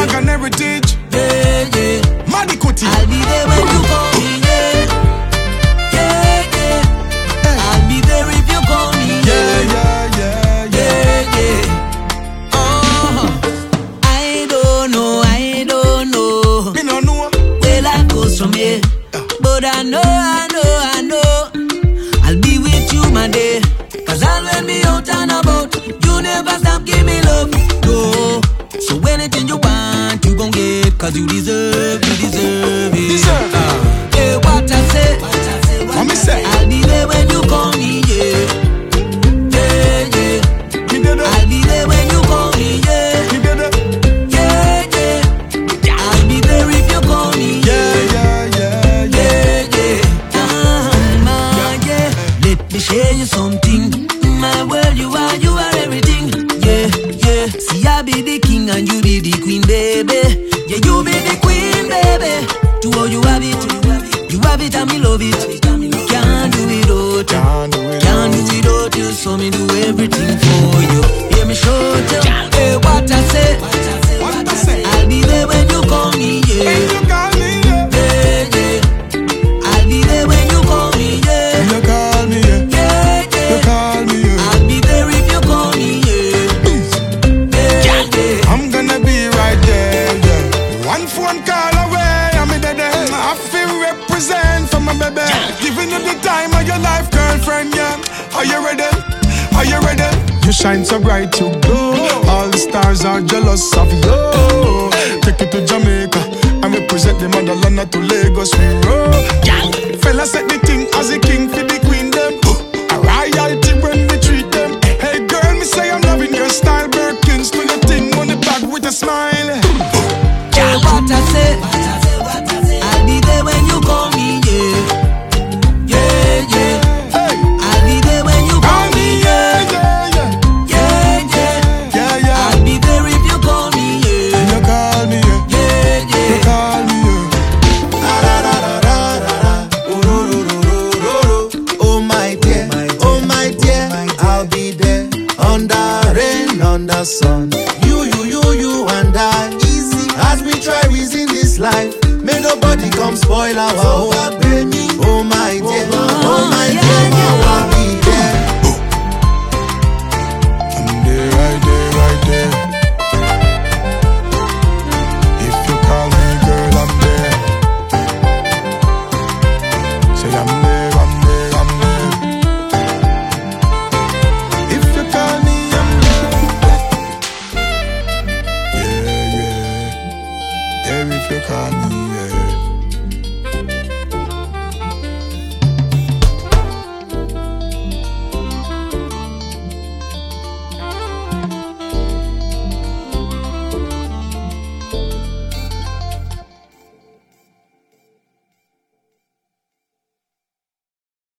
Jamaican heritage. Yeah, yeah. Madikuti. I'll be there when you call me, yeah. Yeah, yeah. I'll be there if you call me, yeah. Yeah. Yeah, yeah. I don't know. Me no know. Where life goes from here. But I know. I'll be with you, my day. Cause I'll let me out and about. You never stop giving me love. No. So anything you want, you gon' get. Cause you deserve it. Yeah, what I say. What me say? I'll be there when you call me, yeah. Yeah. Me did it. I'll be there when you call me, yeah. Me did it. Yeah. I'll be there if you call me, yeah. Yeah. Let me share you something. My world, you are everything. Yeah. See, I be the king and you be the queen, baby. Yeah, you be the queen, baby. To all you have it. You have it and me love it. Can't do without you. So me do everything for you. Hear me show you. Hey, what I say. I'll be there when you call me, yeah. When you call me, yeah. Yeah. I'll be there when you call me, yeah. You call me, yeah. Yeah. You call me, yeah. I'll be there if you call me, yeah. Yeah. I'm gonna be right there, yeah. One phone call away, I'm in there. I feel represent for my baby. Giving you the time of your life, girlfriend, yeah. Are you ready? You shine so bright, you glow. All the stars are jealous of you. Take it to Jamaica and represent the motherland to Lagos, we roll. Fella set the thing as a king for the queen, them. A royalty when we treat them. Hey girl, me say I'm loving your style. Birkins to your thing on the back with a smile. Yeah, what I say. I'll be there when you call me, yeah. Hey. I'll be there when you call me, yeah. I'll be there if you call me, yeah. You call me, yeah. You call me, Oh my dear, I'll be there. Under rain, under sun. You and I. Easy as we try reason this life. May nobody come spoil our hope.